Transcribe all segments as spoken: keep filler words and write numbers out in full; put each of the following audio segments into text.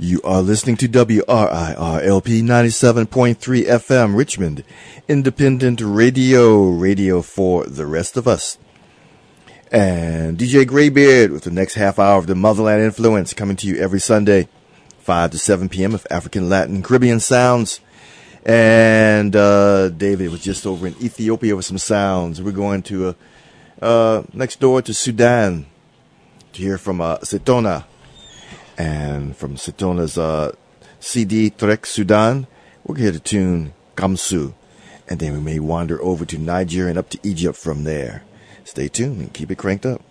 You are listening to W R I R L P ninety-seven point three F M, Richmond, independent radio, radio for the rest of us. And D J Graybeard with the next half hour of the Motherland Influence coming to you every Sunday, five to seven p.m. of African, Latin, Caribbean sounds. And uh, David was just over in Ethiopia with some sounds. We're going to uh, uh, next door to Sudan to hear from uh, Setona. And from Setona's uh, C D Trek Sudan, we're going to tune Kamsu. And then we may wander over to Nigeria and up to Egypt from there. Stay tuned and keep it cranked up.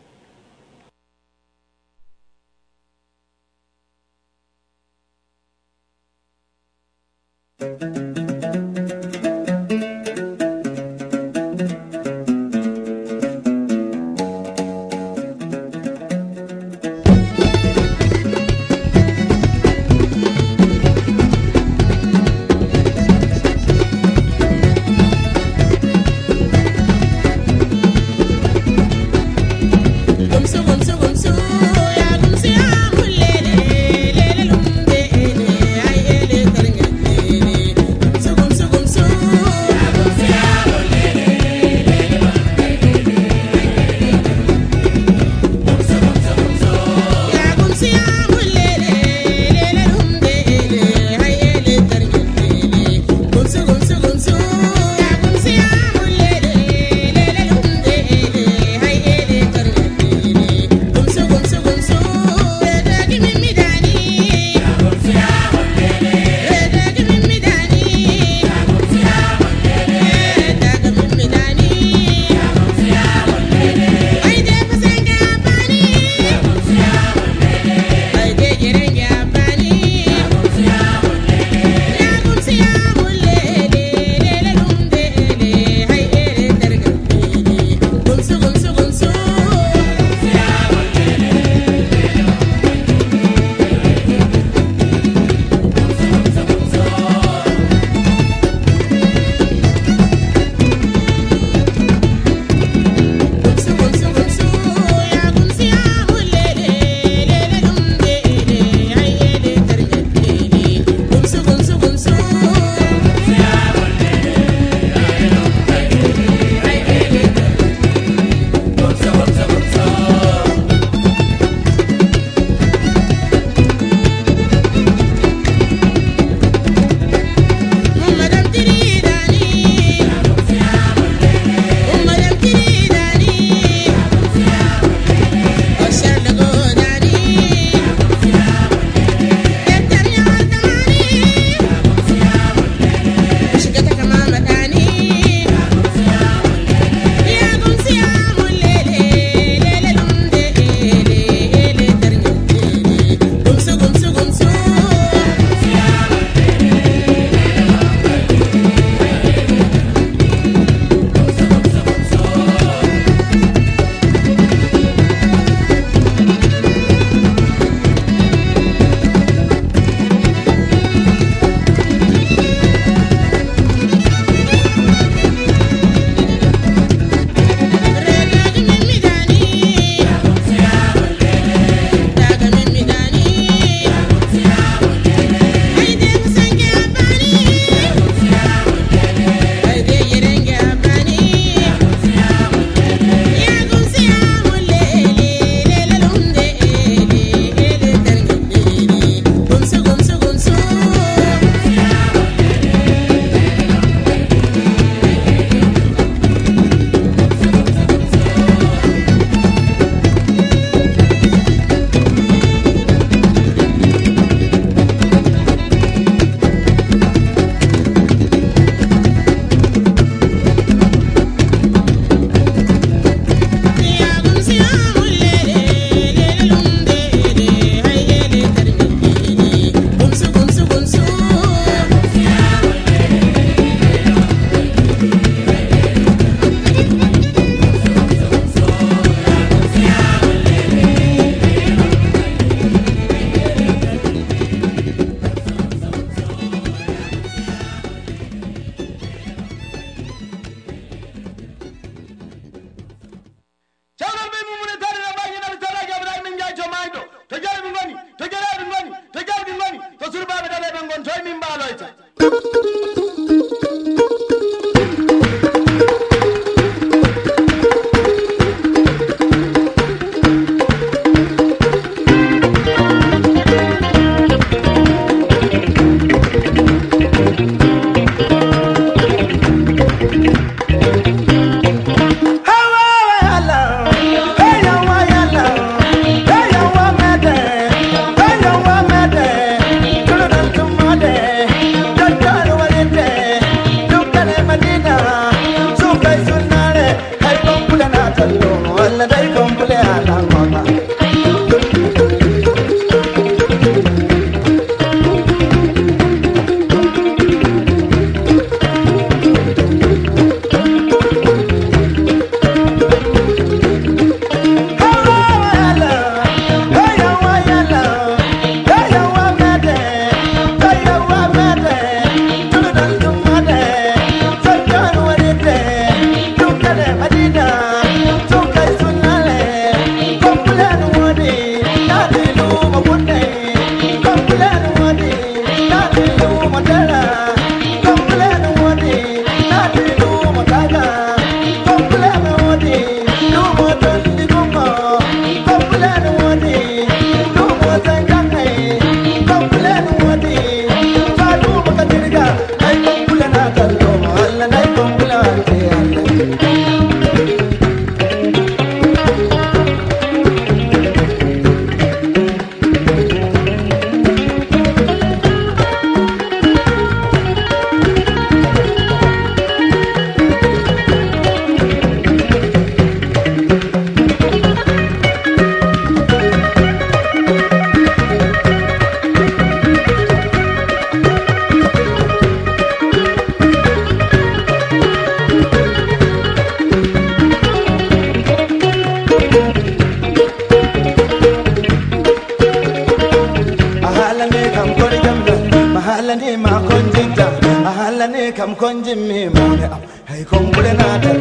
kam konji mi mone am hay kom bule na dal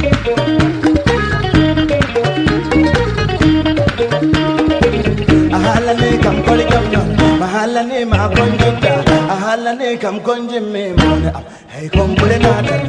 ahala ne kam koli kam non mahala ne ma konji da ahala ne kam konji mi mone am hay kom bule na dal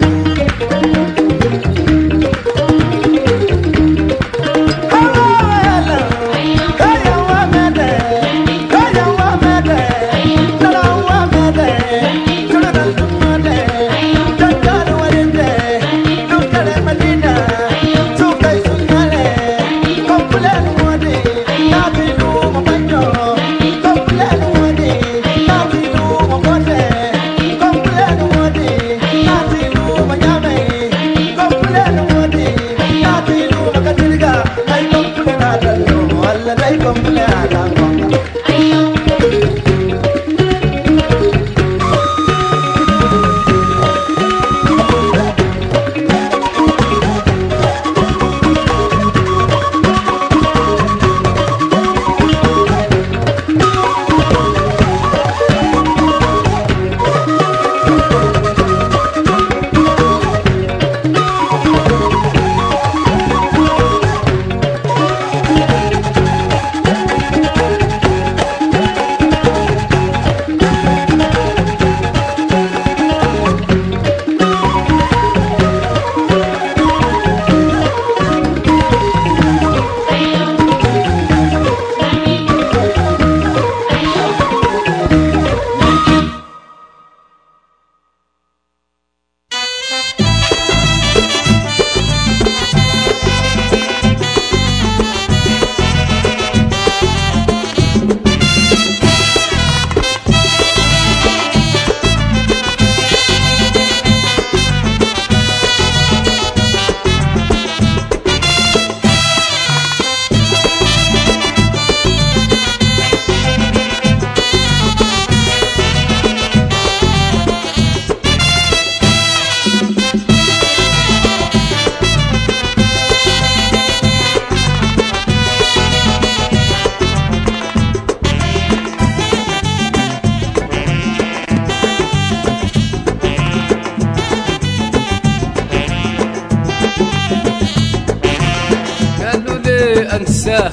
أنساه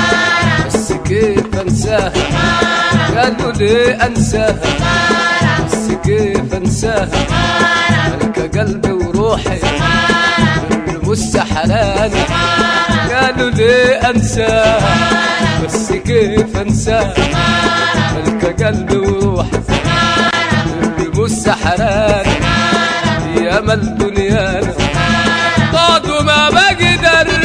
بس كيف أنساه قالوا لي أنساها بس كيف أنساها ملك قلبي وروحي المستحلاني قالوا لي أنساها بس كيف أنساها ملك قلبي وروحي المستحلاني يا مال دنيانا قادوا ما بقدر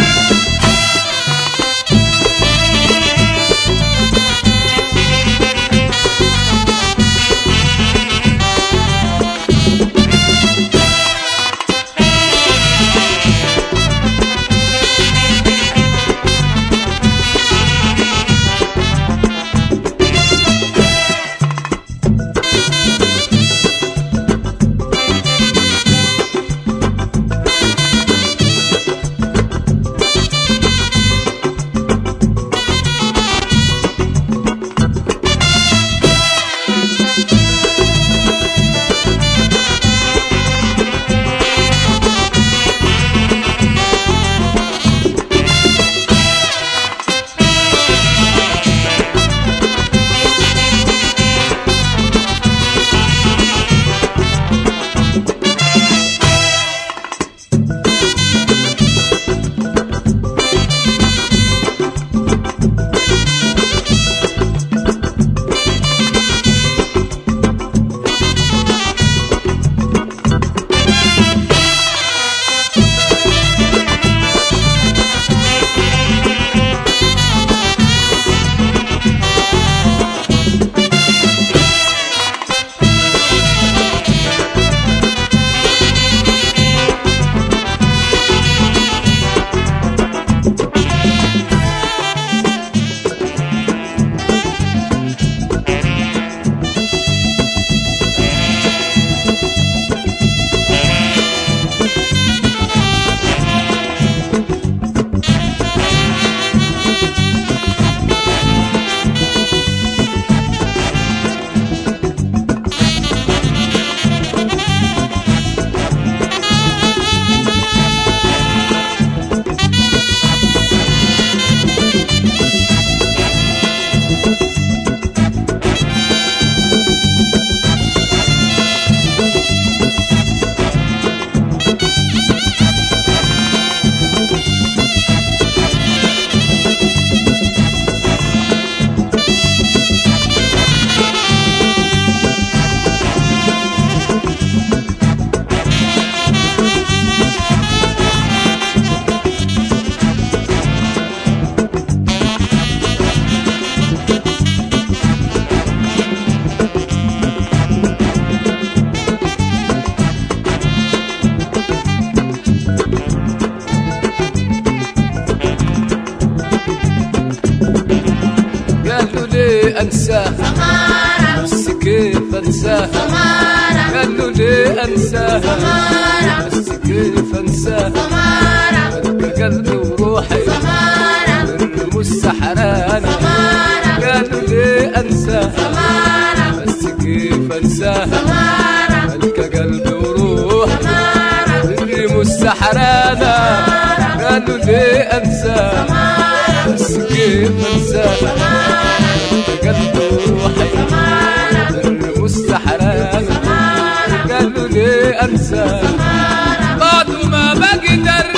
انساه بس كيف انساه قال له ليه انساه بس كيف انساه انت قلبي وروحي الرموش سحراني قال له ليه انساه بس كيف انساه انت قلبي وروحي الرموش سحراني قال له ليه انساه بس كيف انساه انت قلبي وروحي الرموش سحراني قال له ليه انساه بعد ما بقدر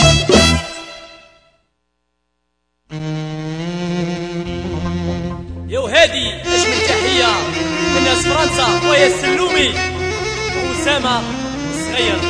يا وهادي اجمل تحيه من ناس فرنسا ويا السلومي واسامه الصغير.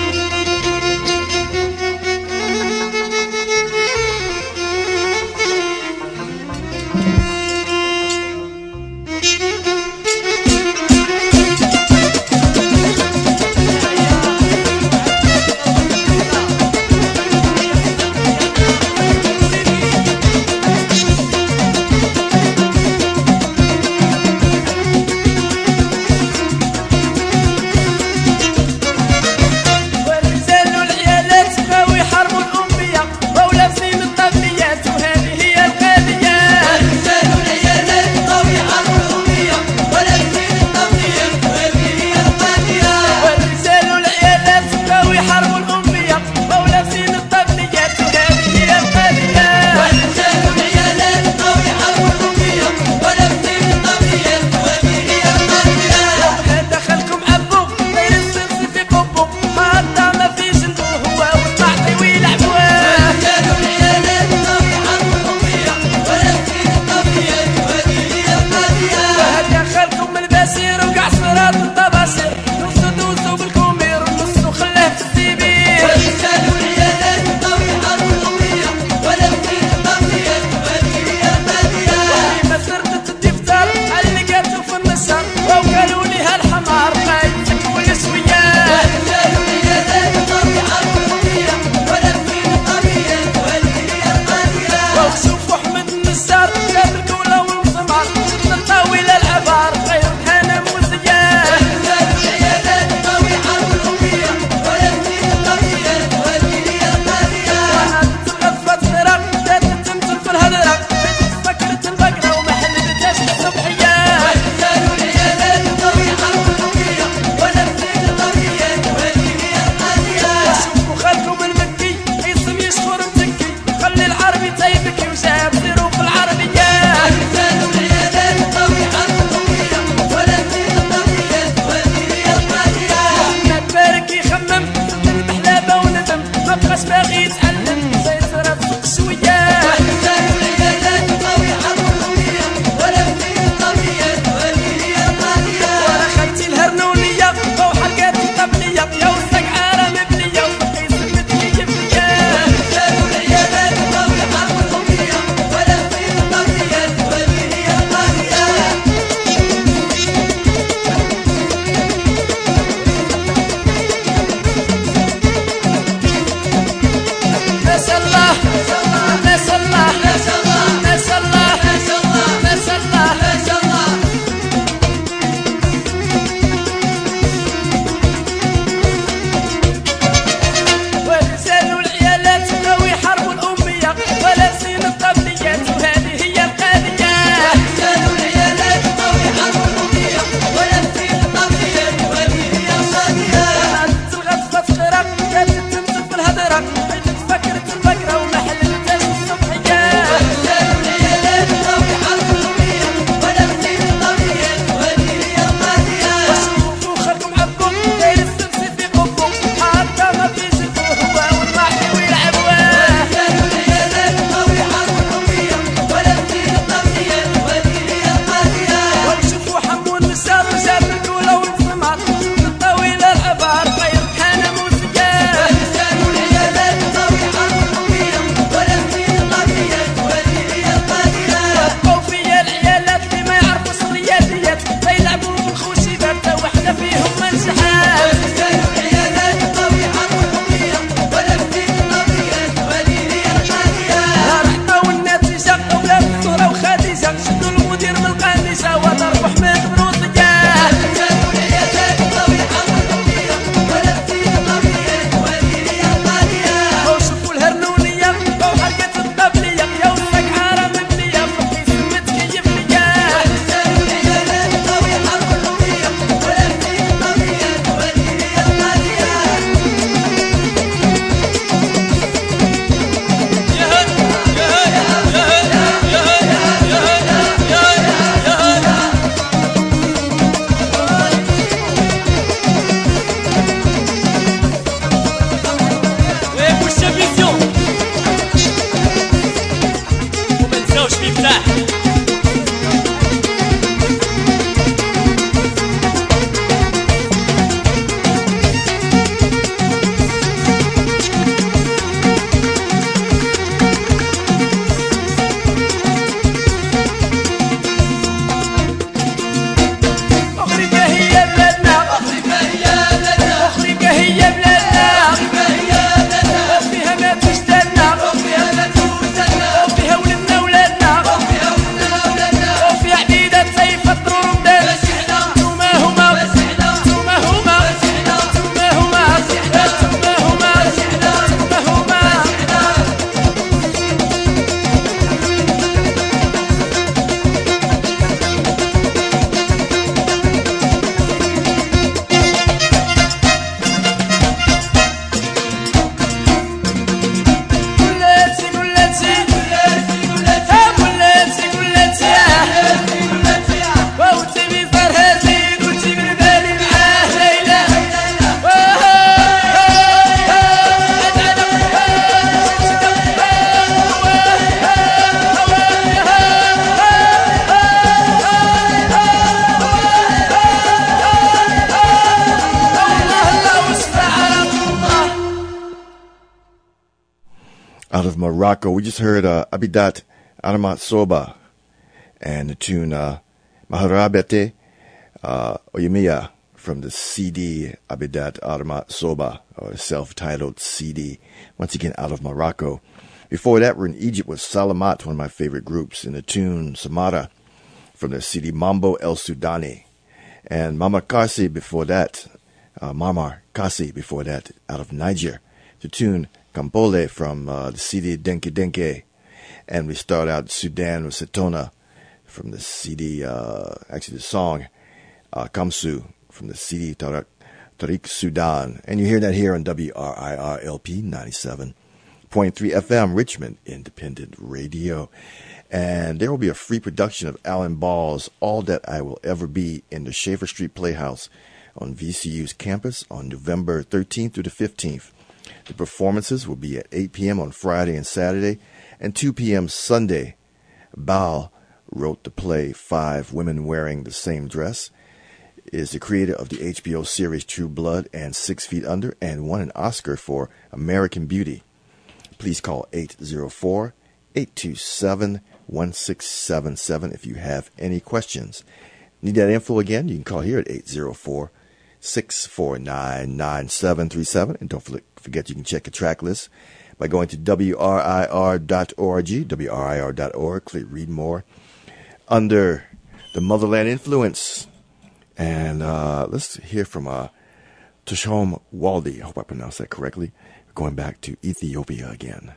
Morocco. We just heard uh, Abidat Aramat Soba and the tune uh, Maharabete uh, Oyemiya from the C D Abidat Aramat Soba, or self-titled C D, once again out of Morocco. Before that, we're in Egypt with Salamat, one of my favorite groups, in the tune Samara from the C D Mambo El Sudani. And Mama Kasi before that, uh, Mamar Kasi before that, out of Niger, the tune Kampole from uh, the C D Denke Denke. And we start out Sudan with Setona from the C D, uh, actually the song uh, Kamsu from the C D Tariq, Tariq Sudan. And you hear that here on W R I R L P ninety-seven point three F M, Richmond Independent Radio. And there will be a free production of Alan Ball's All That I Will Ever Be in the Schaefer Street Playhouse on V C U's campus on November thirteenth through the fifteenth. The performances will be at eight p.m. on Friday and Saturday and two p.m. Sunday. Ball wrote the play Five Women Wearing the Same Dress, is the creator of the H B O series True Blood and Six Feet Under, and won an Oscar for American Beauty. Please call eight zero four, eight two seven, one six seven seven if you have any questions. Need that info again? You can call here at eight zero four, six four nine, nine seven three seven. And don't forget you can check the track list by going to W R I R dot org, W R I R dot org. Click read more under the Motherland Influence. And uh, let's hear from uh, Tushom Waldi. I hope I pronounced that correctly. Going back to Ethiopia again.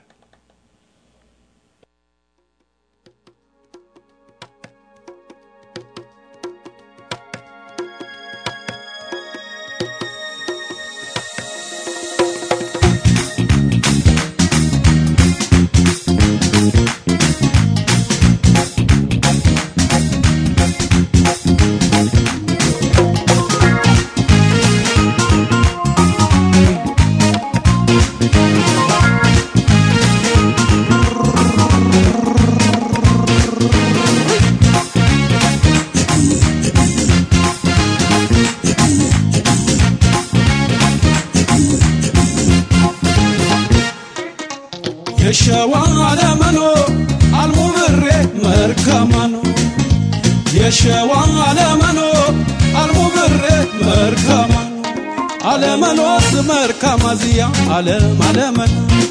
علم علم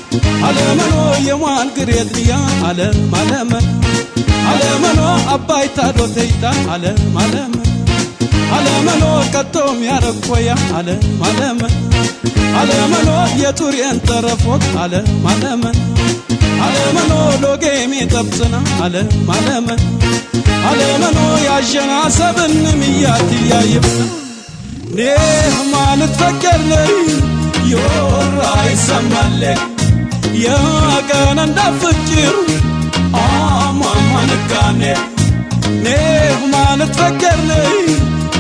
علم يوان قريت ليا علم علم علم أباي تادو تيتا علم علم علم كتوم يا ركويا علم علم علم يتوري انت رفوت علم علم علم لو جيمي تبصنا علم علم علم يا جنا سبن مياتي يا يبنا ليه ما نتفكر لي يورا يسمالك يا كان ندفكر آه ما نكاني ليه ما نتفكر لي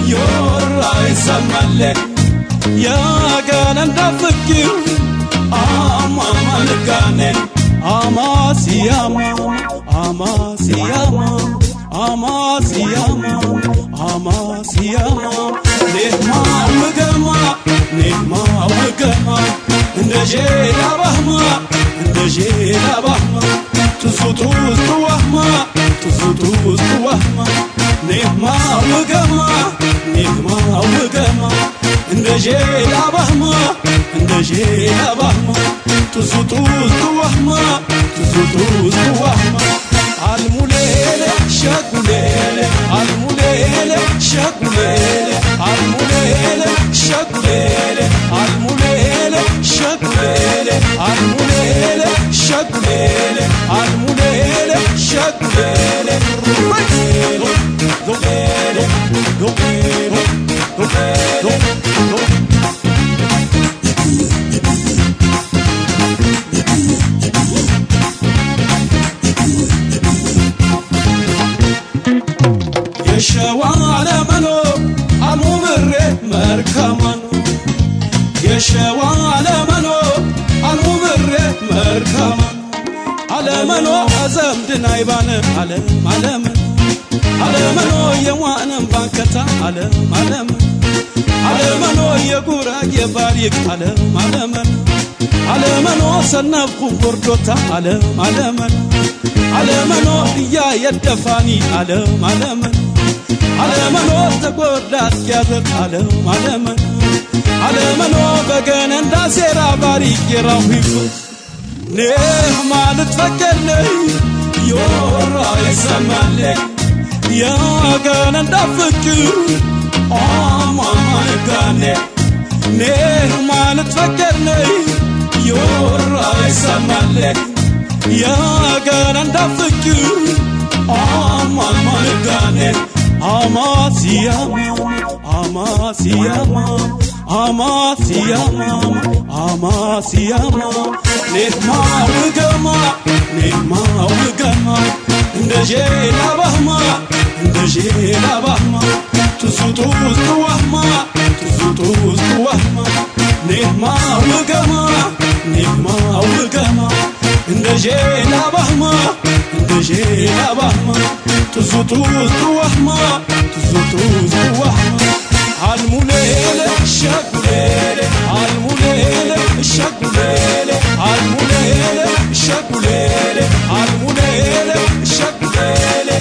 يورا يسمالك يا كان ندفكر آه ما نكاني آما سياما آما سياما آما سياما آما سياما ليه ما وقما ليه ما وقما نجينا بهما نجينا بهما تزوتوز توهما تزوتوز توهما ليه ما وقما ليه ما وقما نجينا بهما نجينا بهما تزوتوز توهما تزوتوز توهما الموليلة شكوليلة الموليلة شكوليلة الموليلة شكوليلة الموليلة شكوليلة الموليلة شكوليلة الموليلة شكوليلة دوغيلو دوغيلو دوغيلو دوغيلو يشوى منو الممر مركمانو يشوى منو الممر مركمانو على منو أزم دنايبان على على على منو يوان بانكتا على على على منو የጉራጌ ባሪክ ዓለም ዓለምን ዓለምን ሰነፍኩ ወርዶታ ዓለም ዓለምን ዓለምን ያ የደፋኒ ዓለም ዓለምን ዓለምን ተጎዳት ያዘት ዓለም ዓለምን ዓለምን በገነ እንዳሴራ ባሪክ የራዊፍ ነህ ማለት ፈከለኝ ዮራ ይሰማል ያ ገነ እንዳፍቅር አማን ጋኔ ነህ ማለት ፈከለኝ ዮራ ይሰማል ያ ገነ እንዳፍቅር አማን ጋኔ አማሲያማ አማሲያማ አማሲያማ አማሲያማ ነህማ ውገማ ነህማ ውገማ እንደጄላ ባህማ እንደጄላ ባህማ ትሱቱስ ተዋህማ ትሱቱስ ተዋህማ ነህማ ውገማ ነህማ ውገማ እንደጄላ ባህማ እንደጄላ ባህማ ትሱቱስ ተዋህማ ትሱቱስ ተዋህማ الموليله الشكوليله الموليله الشكوليله الموليله الشكوليله الموليله الشكوليله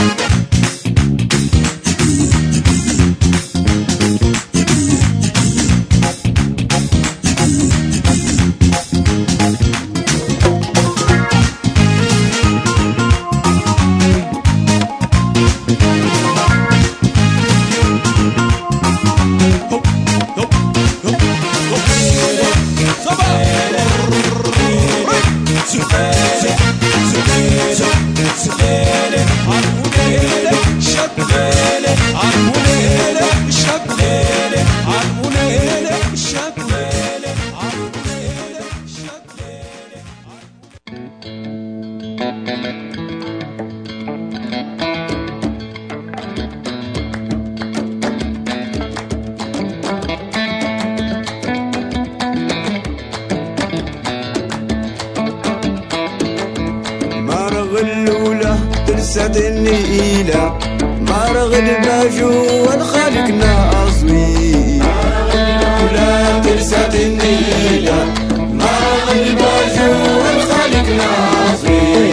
النيلة مرغ الباجو والخالقنا أصوي ولا ترسات النيلة مرغ الباجو والخالقنا أصوي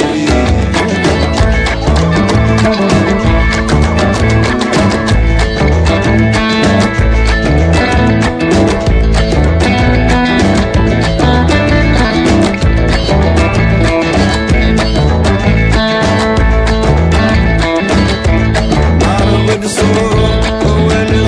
When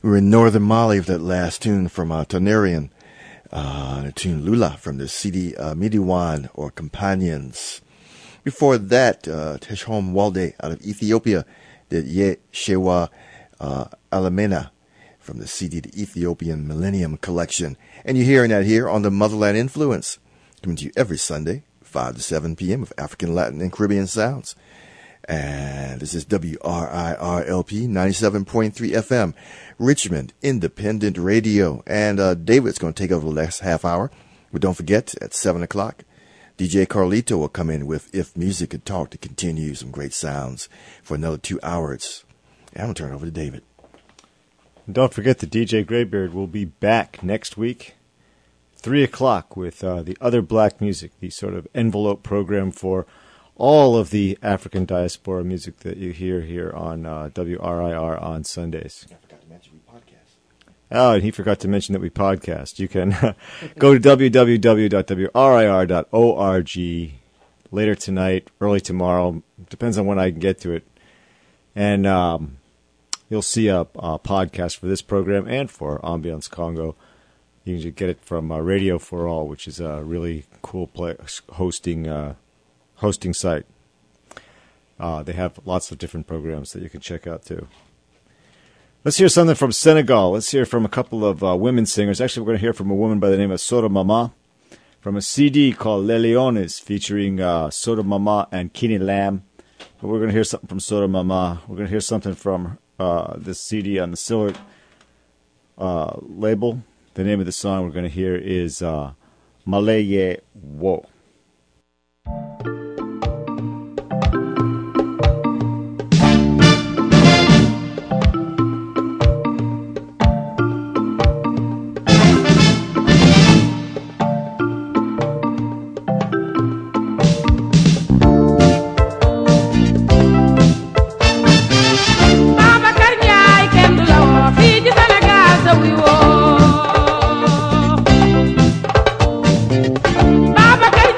We're in northern Mali with that last tune from uh, Tonarian, uh, the tune Lula from the C D uh, Midiwan or Companions. Before that, uh, Teshom Walde out of Ethiopia did Ye Shewa uh, Alamena from the C D The Ethiopian Millennium Collection. And you're hearing that here on the Motherland Influence, coming to you every Sunday, five to seven p.m. with African, Latin, and Caribbean sounds. And this is W R I R L P ninety-seven point three F M, Richmond Independent Radio. And uh, David's going to take over the last half hour. But don't forget, at seven o'clock, D J Carlito will come in with If Music Could Talk to continue some great sounds for another two hours. And I'm going to turn it over to David. And don't forget that D J Graybeard will be back next week, three o'clock, with uh, the Other Black Music, the sort of envelope program for all of the African diaspora music that you hear here on uh, W R I R on Sundays. I forgot to mention we podcast. Oh, and he forgot to mention that we podcast. You can go to w w w dot w r i r dot org later tonight, early tomorrow, depends on when I can get to it. And um, you'll see a, a podcast for this program and for Ambiance Congo. You can get it from uh, Radio for All, which is a really cool play, hosting uh, hosting site. Uh, they have lots of different programs that you can check out too. Let's hear something from Senegal. Let's hear from a couple of uh, women singers. Actually, we're going to hear from a woman by the name of Soda Mama from a C D called Les Leones featuring uh, Soda Mama and Kini Lam. But we're going to hear something from Soda Mama. We're going to hear something from uh, this C D on the Siller uh, label. The name of the song we're going to hear is uh, Maleye Wo. Baba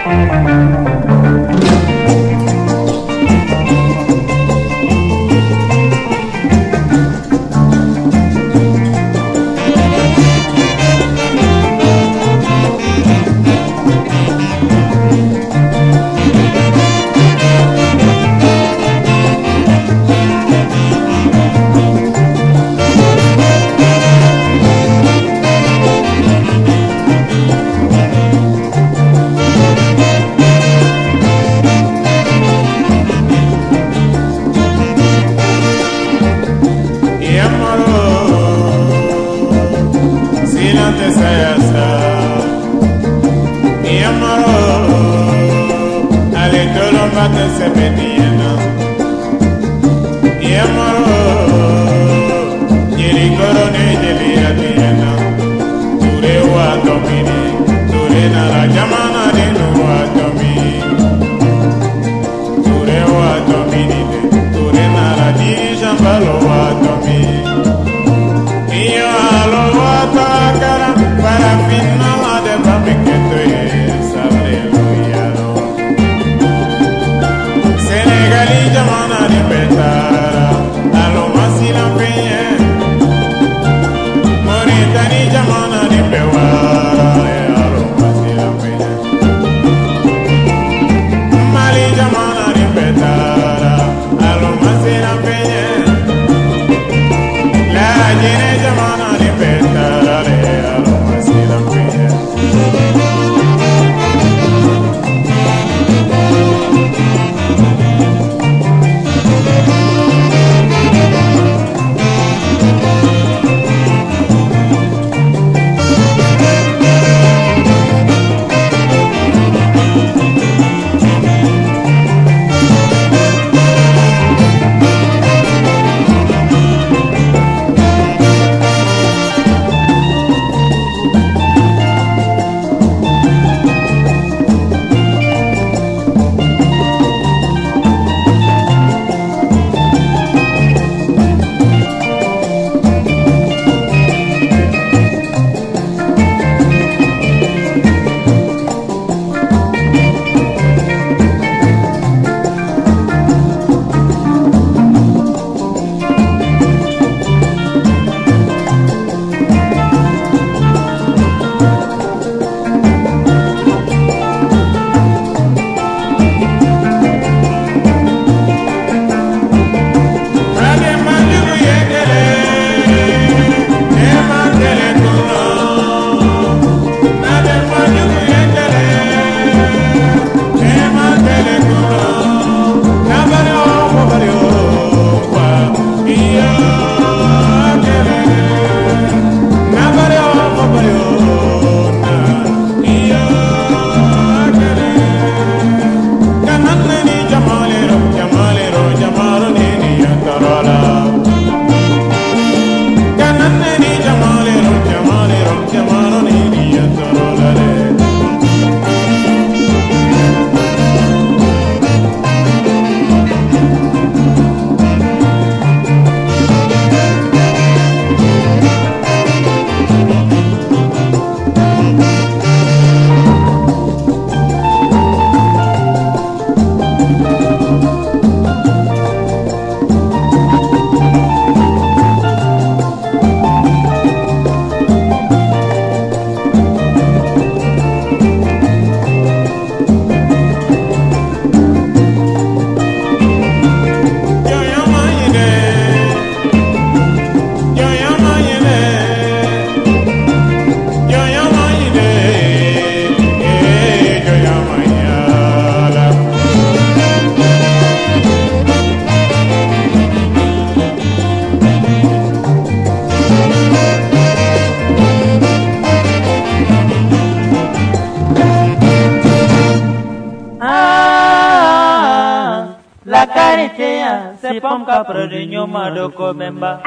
Sepom kapro di nyuma doko memba.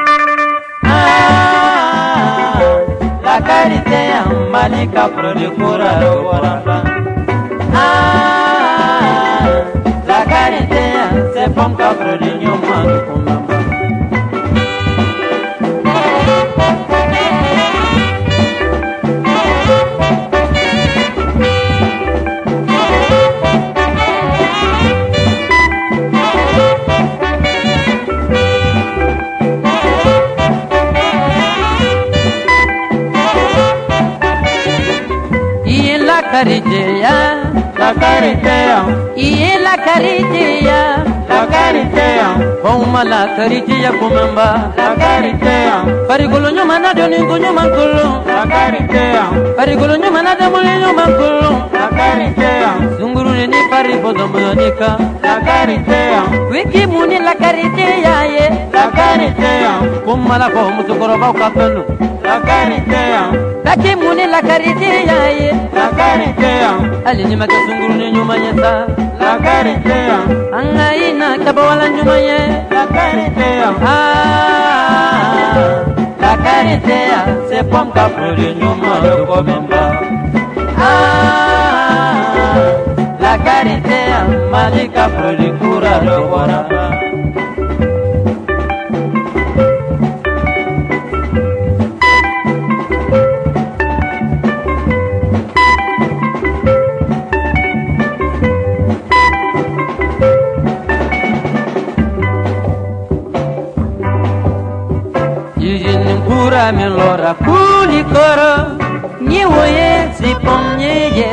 Ah, la karite ya mali kapro di kura waramba. Ah, la karite ya sepom kapro di nyuma doko memba. caritea, la caritea, iye la caritea, la caritea, Oma la caritea kumamba, la caritea, parigolo nyuma na doni nyuma kulo, la caritea, parigolo nyuma na demuli nyuma kulo, la caritea, zunguru ni paribo domonika, la caritea, wiki muni la caritea ye, la caritea, kuma la ko mutukoro ba kapelu, la caritea, baki muni la caritea ye, la caritea, ali ni maka zunguru ni nyuma yesa, la caritea, anga ina kabawala nyuma ye, la caritea, ah, la caritea, se pom kapulu nyuma do komemba, ah, la caritea, malika prodi kura do waraba. Melora kuli koro ni woye si pomye ye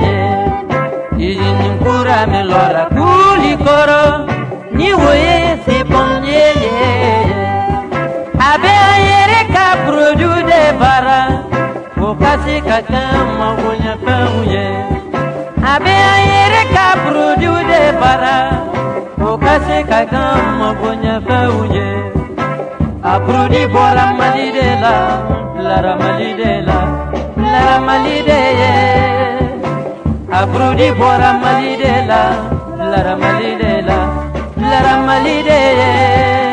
Ijin kura melora kuli koro ni woye si pomye ye Abe ayere ka produ de bara Kokasi kakama wonya pauye Abe ayere ka produ de bara Kokasi kakama wonya pauye Aprudi bora malidela, lara malidela, lara malideye. Aprudi bora malidela, lara malidela, lara malideye.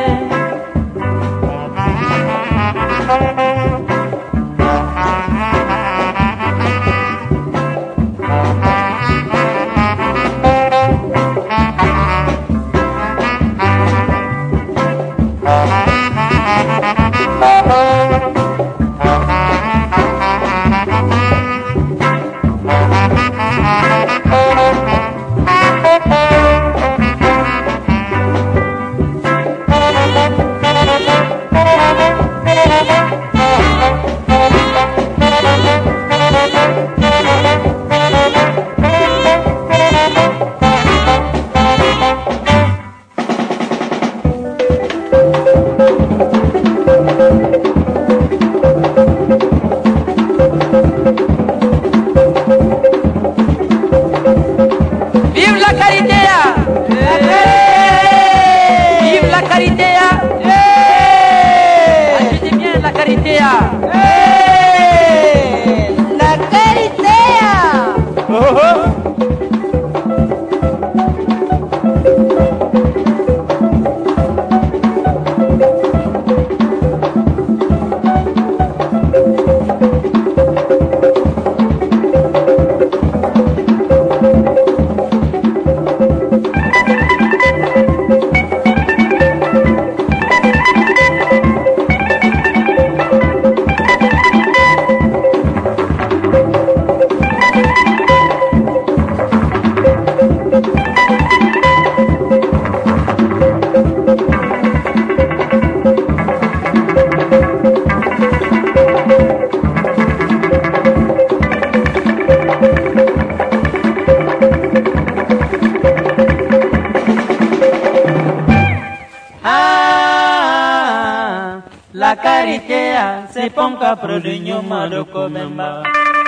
La caritea se ponga produño malo comemba.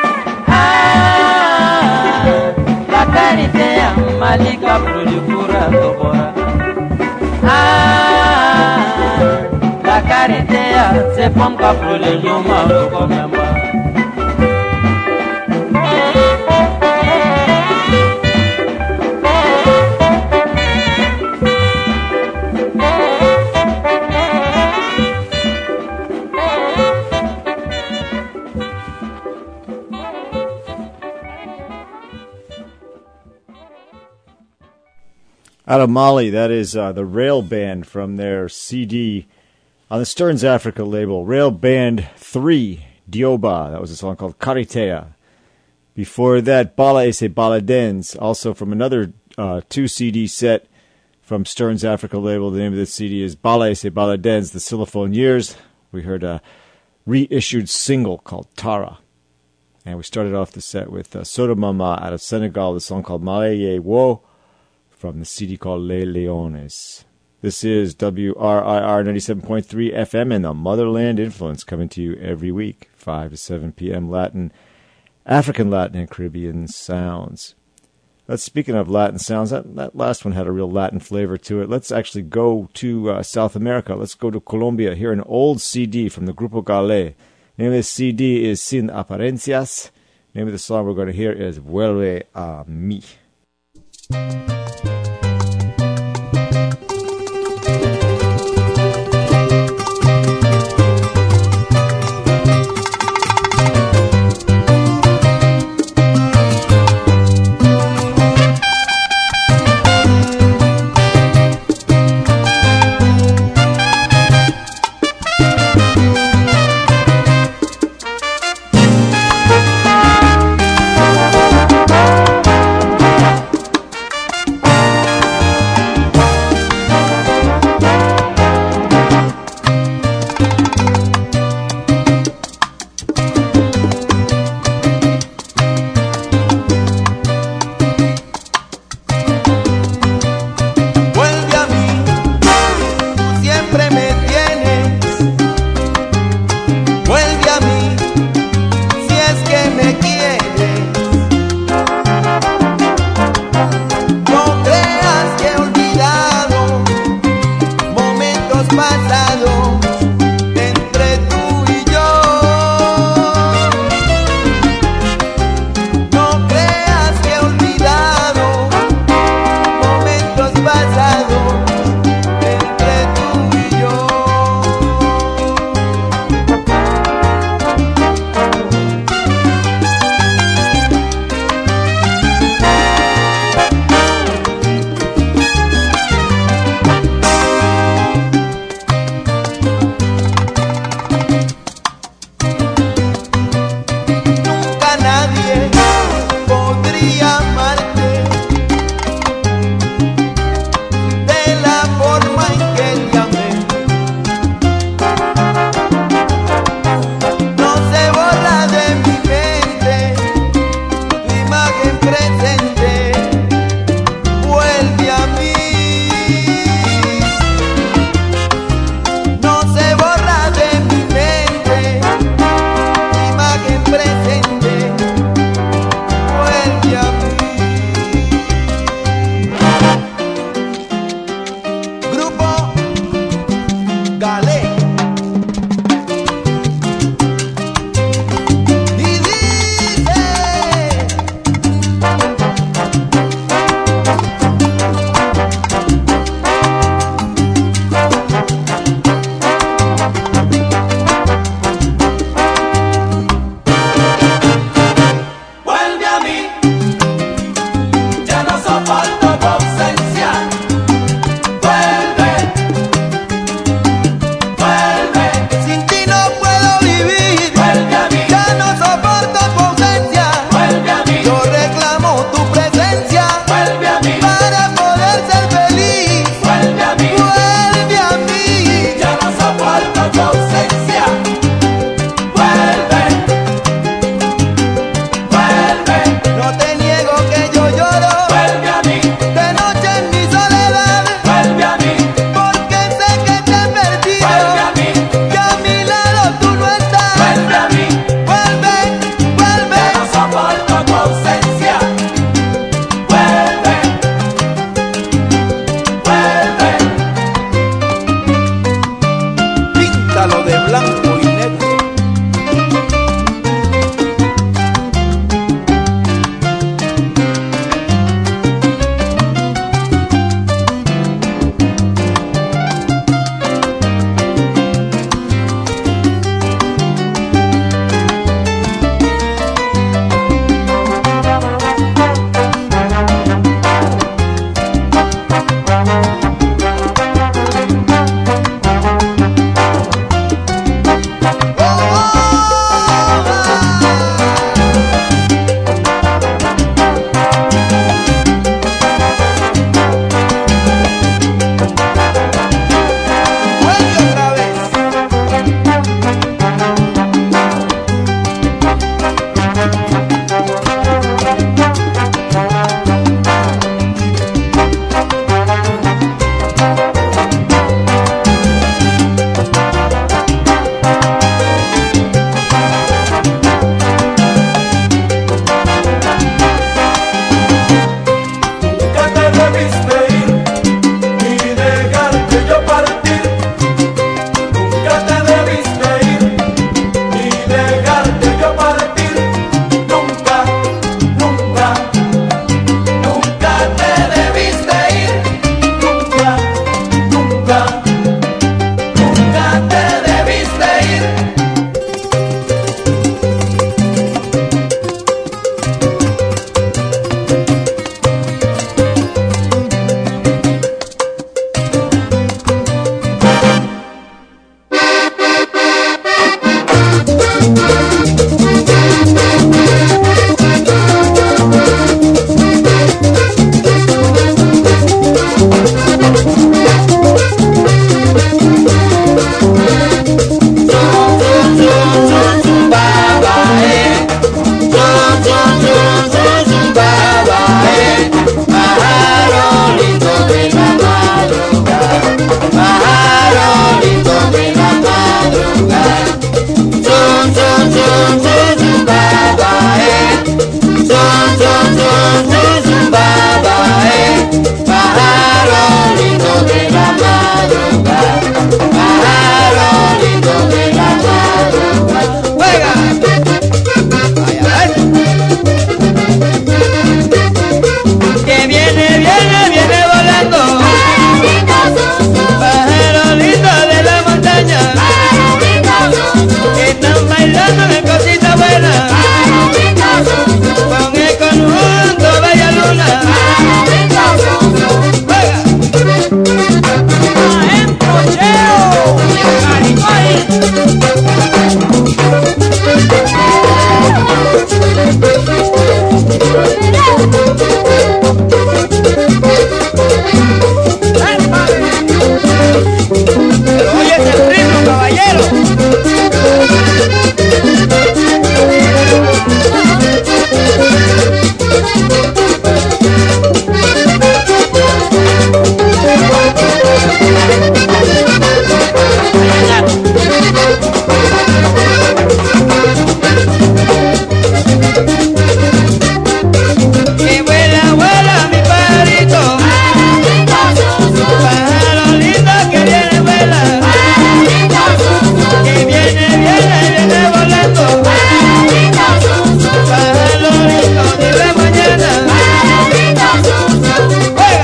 Ah, la caritea malika producura tobora. Ah, la caritea se ponga produño malo comemba. Out of Mali, that is uh, the Rail Band from their C D on the Stearns Africa label. Rail Band three, Dioba. That was a song called Caritea. Before that, Bala Ese Baladens, also from another uh, two C D set from Stearns Africa label. The name of this C D is Bala Ese Baladens, The Xylophone Years. We heard a reissued single called Tara. And we started off the set with uh, Soda Mama out of Senegal, the song called Maye Wo from the C D called Les Leones. This is W R I R ninety-seven point three F M and the Motherland Influence, coming to you every week, five to seven p.m. Latin, African, Latin, and Caribbean sounds. Let's, speaking of Latin sounds, that, that last one had a real Latin flavor to it. Let's actually go to uh, South America. Let's go to Colombia. Hear an old C D from the Grupo Galé. Name of this C D is Sin Apariencias. Name of the song we're going to hear is Vuelve a mí. pájaro lindo de la madrugada, pájaro lindo de la madrugada. ¡Juega! ¡Ay, ay! Que viene, viene, viene volando, pájaro lindo de la montaña, que están bailando de cosita buena, con el conjunto Bella Luna. ¡Juega! ¡Maestro Cheo! ¡Caricay! Pero oye ese ritmo, caballero. Que vuela, vuela mi pajarito, pájaro lindo que viene, vuela, que viene, viene, viene volando, pájaro lindo de la mañana. ¡Juega!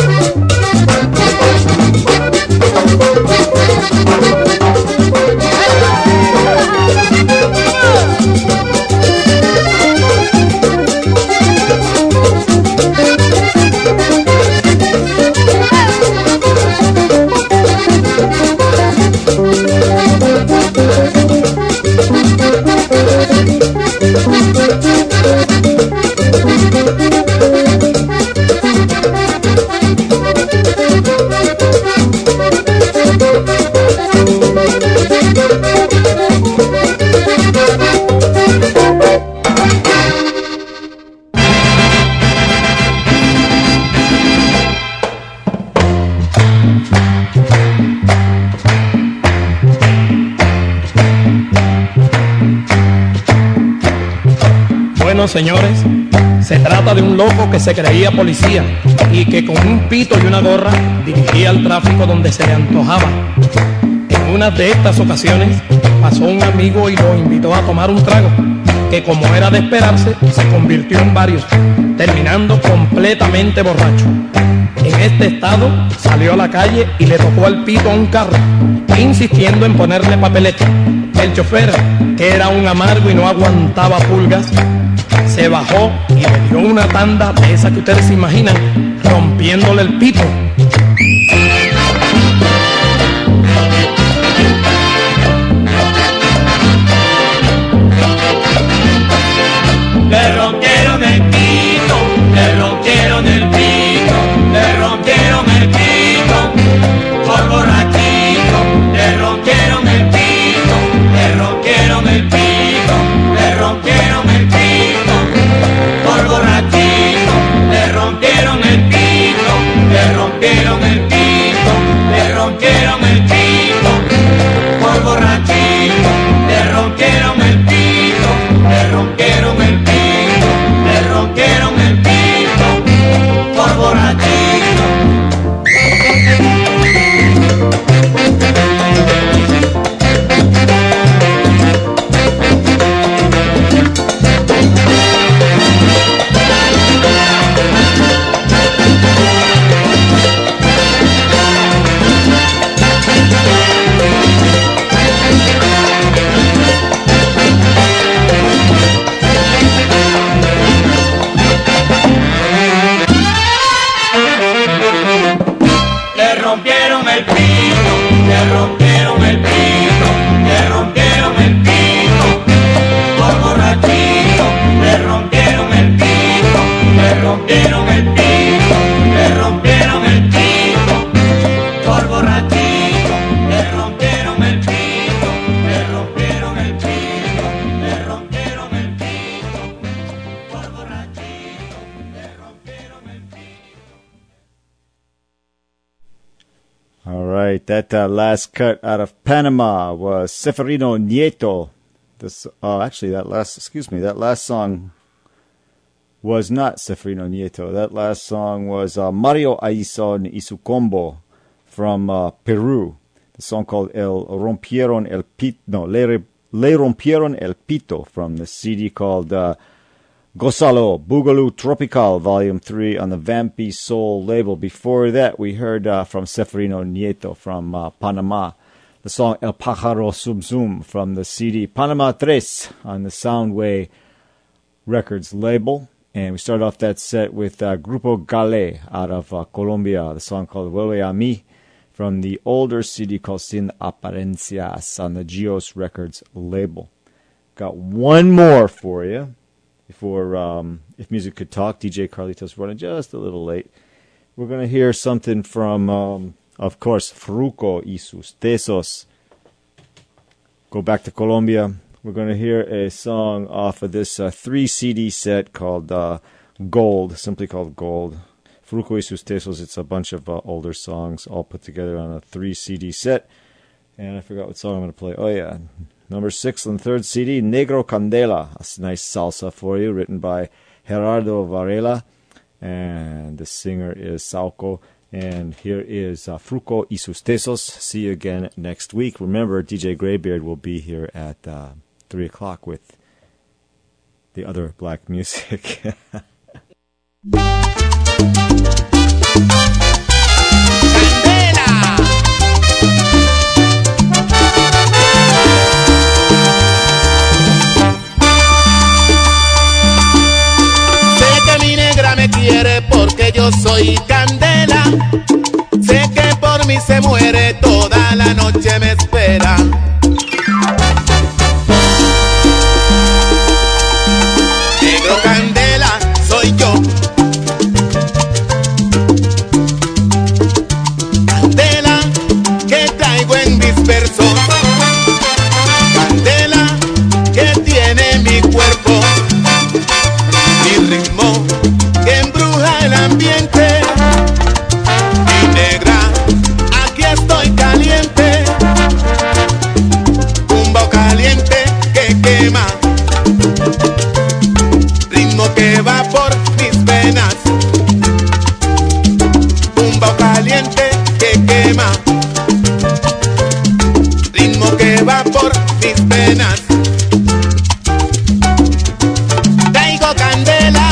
Bueno, señores, se trata de un loco que se creía policía y que con un pito y una gorra dirigía el tráfico donde se le antojaba. En una de estas ocasiones pasó un amigo y lo invitó a tomar un trago, que como era de esperarse, se convirtió en varios, terminando completamente borracho. En este estado salió a la calle y le tocó al pito a un carro, insistiendo en ponerle papeleta. El chofer, que era un amargo y no aguantaba pulgas, se bajó y le dio una tanda de esa que ustedes se imaginan, rompiéndole el pito. Le rompieron el pito, le rompieron el pito, le rompieron el pito, por borrachito, le rompieron el pito, le rompieron el pito, le rompieron el pito, por borrachito, le rompieron el pito, le rompieron el pito, le rompieron el pito, por borrachito, le rompieron el pito, le rompieron el pito, le rompieron el pito, por borrachito. Le rompieron el pito, le rompieron el pito, le rompieron el pito, por borrachito, le rompieron el pito, le rompieron el pito, le rompieron el pito, por borrachito, le rompieron el pito, le rompieron el pito, le rompieron el pito, por borrachito, le rompieron el pito. All right, that uh, last cut out of Panama was Seferino Nieto. This, oh, actually, that last, excuse me, that last song was not Sefrino Nieto. That last song was uh, Mario Aison y su combo from uh, Peru. The song called El Rompieron el Pito, no, Le, Le Rompieron el Pito from the C D called uh, Gozalo Boogaloo Tropical Volume three on the Vampy Soul label. Before that, we heard uh, from Sefrino Nieto from uh, Panama, the song El Pájaro Zum Zum from the C D Panama three on the Soundway Records label. And we started off that set with uh, Grupo Gale out of uh, Colombia, the song called Vuelve a Mí from the older C D called Sin Apariencias on the Geos Records label. Got one more for you before um, If Music Could Talk. D J Carlitos running just a little late. We're going to hear something from, um, of course, Fruco y sus Tesos. Go back to Colombia. We're going to hear a song off of this uh, three C D set called uh, Gold, simply called Gold. Fruco y sus Tesos, it's a bunch of uh, older songs all put together on a three C D set. And I forgot what song I'm going to play. Oh, yeah. Number six on the third C D, Negro Candela. A nice salsa for you, written by Gerardo Varela. And the singer is Sauco. And here is uh, Fruco y sus Tesos. See you again next week. Remember, D J Graybeard will be here at uh, three o'clock with the other black music. Quiere porque yo soy candela. Sé que por mí se muere, toda la noche me espera. Negro candela soy yo. Candela que traigo en mis versos. Candela que tiene mi cuerpo. Mi ritmo el ambiente, mi negra, aquí estoy caliente, tumbo caliente que quema, ritmo que va por mis venas, tumbo caliente que quema, ritmo que va por mis venas. Traigo candela.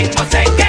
ritmo sé que